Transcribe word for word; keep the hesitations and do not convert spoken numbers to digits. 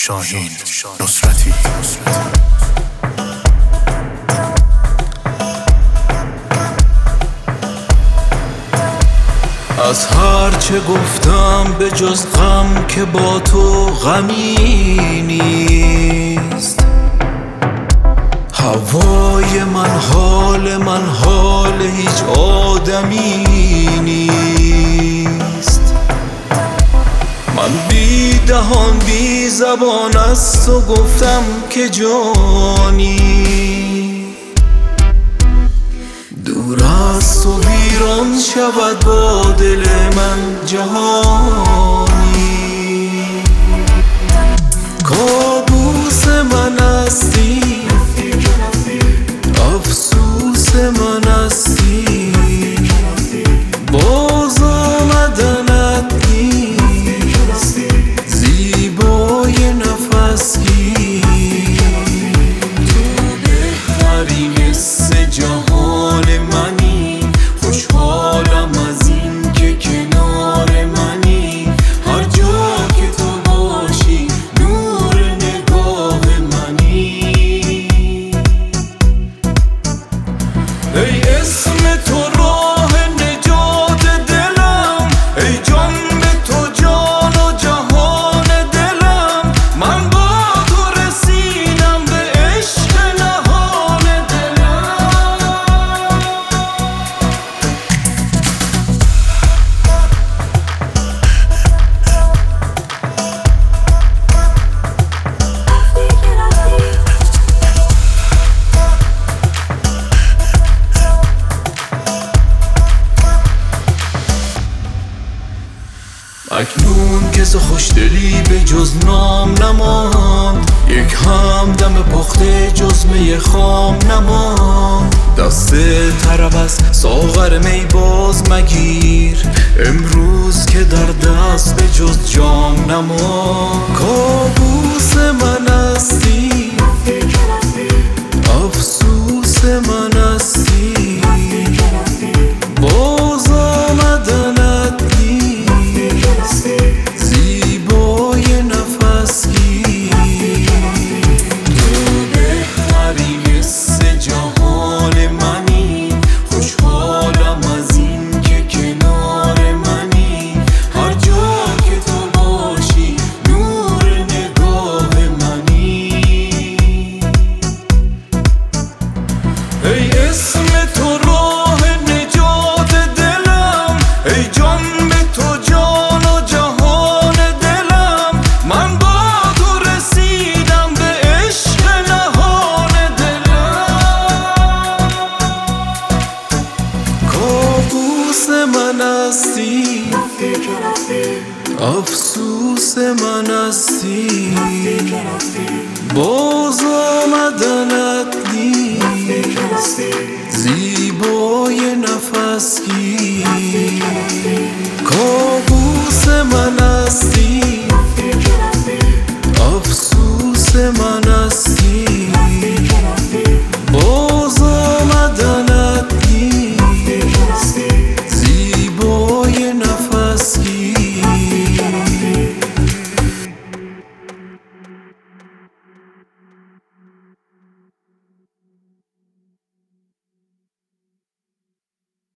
شاهین نصرتی. از هر چه گفتم به جز غم که با تو غمی نیست. هوای من حال من حال هیچ آدمی نیست. من بی دهان بی زبان از تو گفتم که جانی، دور از تو ویران شود با دل من جهانی. کابوس من هستی، افسوس من هستی، باز آمدنت نیست، زیبای نفس گیر. تو بهترین حس جهان منی، خوشحالم از این که کنار منی. هر جا که تو باشی نور نگاه منی. ای اسم تو راه نجات دلم، ای جان به تو جان و جهان دلم. من با تو رسیدم به عشق نهان دلم. اکنون که ز خوشدلی به جز نام نماند، یک همدم پخته جز می خام نماند. دست طرب از ساغر می باز مگیر، امروز که در دست به جز جام نماند. کابوس من هستی، افسوس من هستی، باز آمدنت نیست، زیبای نفس گیر. تو بهترین حس جهان منی، خوشحالم از این که کنار منی. هر جا که تو باشی نور نگاه منی. ای اسم تو راه نجات دلم، ای جان به تو جان و جهان دلم. من با تو رسیدم به عشق نهان دلم. کابوس من هستی، افسوس من هستی، باز آمدن